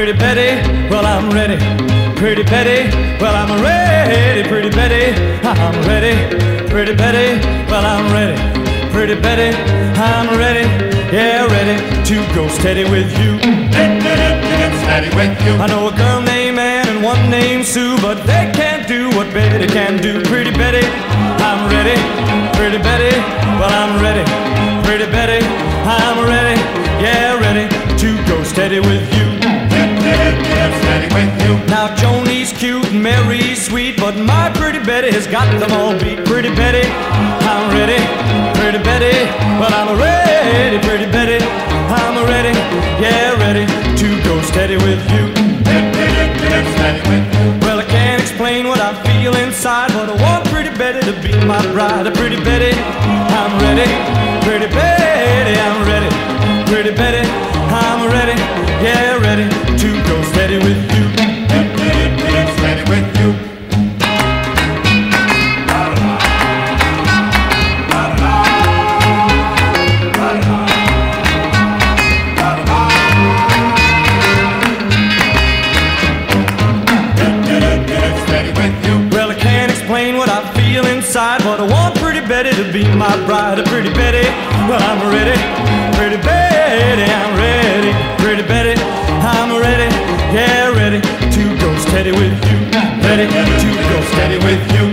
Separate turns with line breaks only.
Pretty Betty, well I'm ready. Pretty Betty, well I'm ready. Pretty Betty, I'm ready. Pretty Betty, well I'm ready. Pretty Betty, I'm ready. Yeah, ready to go steady with you.
Steady with you.
I know a girl named Ann and one named Sue, but they can't do what Betty can do. Pretty Betty, I'm ready. Pretty Betty, well I'm ready. Pretty Betty, I'm ready. Yeah, ready to go steady with you.
Steady with you.
Now Joni's cute and Mary's sweet, but my Pretty Betty has got them all beat. Pretty Betty, I'm ready. Pretty Betty, well I'm ready. Pretty Betty, I'm ready. Yeah, ready to go steady with you.
Steady with you.
Well, I can't explain what I feel inside, but I want Pretty Betty to be my bride. Pretty Betty, I'm ready. Pretty Betty, I'm ready. Pretty Betty, I'm ready. Yeah, ready to go steady with you.
Steady with you. Steady with you.
Well, I can't explain what I feel inside, but I want Pretty Betty to be my bride. Pretty Betty, well I'm ready. Pretty Betty, I'm ready. Pretty Betty, I'm ready. Yeah, ready to go steady with you. Ready to go steady with you.